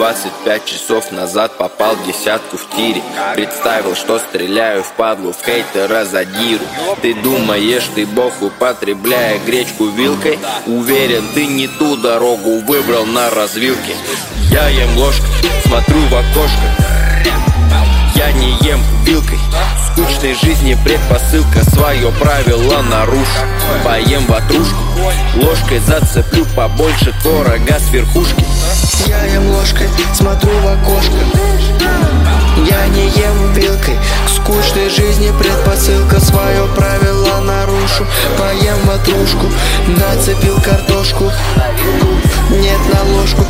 25 часов назад попал в десятку в тире. Представил, что стреляю в падлу, в хейтера задиру. Ты думаешь, ты бог, употребляя гречку вилкой? Уверен, ты не ту дорогу выбрал на развилке. Я ем ложкой, смотрю в окошко. Я не ем вилкой. В скучной жизни предпосылка, свое правило нарушу. Поем ватрушку, ложкой зацеплю побольше творога с верхушки. Я ем ложкой, смотрю в окошко. Я не ем вилкой. К скучной жизни предпосылка, свое правило нарушу. Поем ватрушку, нацепил картошку. Нет на ложку.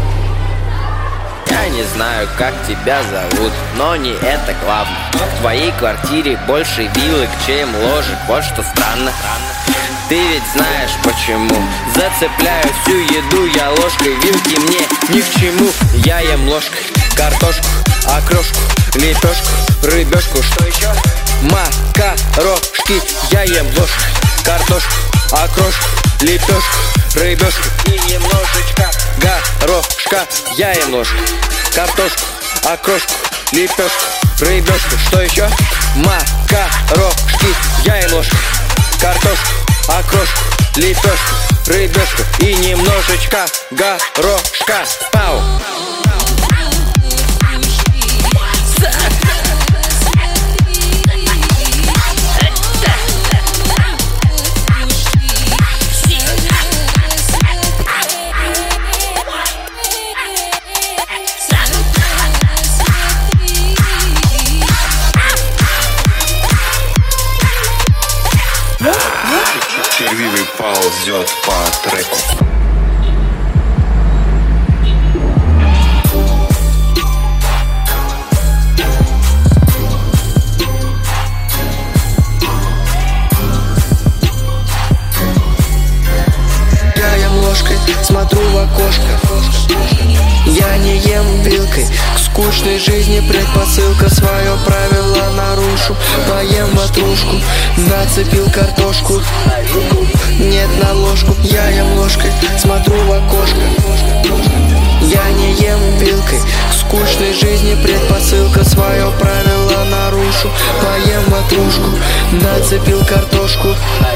Я не знаю, как тебя зовут, но не это главное. В твоей квартире больше вилок, чем ложек, вот что странно. Ты ведь знаешь почему. Зацепляю всю еду я ложкой, вилки мне ни к чему. Я ем ложкой картошку, окрошку, лепешку, рыбешку. Что еще? Макарошки. Я ем ложкой картошку, окрошку, лепешку, рыбешку и немножечко горошка. Я ем ложкой картошку, окрошку, лепешку, рыбешку. Что еще? Макарошки. Я ем ложкой картошку, окрошку, лепешку, рыбешку и немножечко горошка. Пау! Червивый ползет по треку. Я ем ложкой, смотрю в окошко. Я не ем вилкой. К скучной жизни предпосылка, свое правило нарушу. Поем ватрушку, нацепил картошку. Нет на ложку. Я ем ложкой, смотрю в окошко. Я не ем вилкой. К скучной жизни предпосылка, свое правило нарушу. Поем ватрушку, нацепил картошку.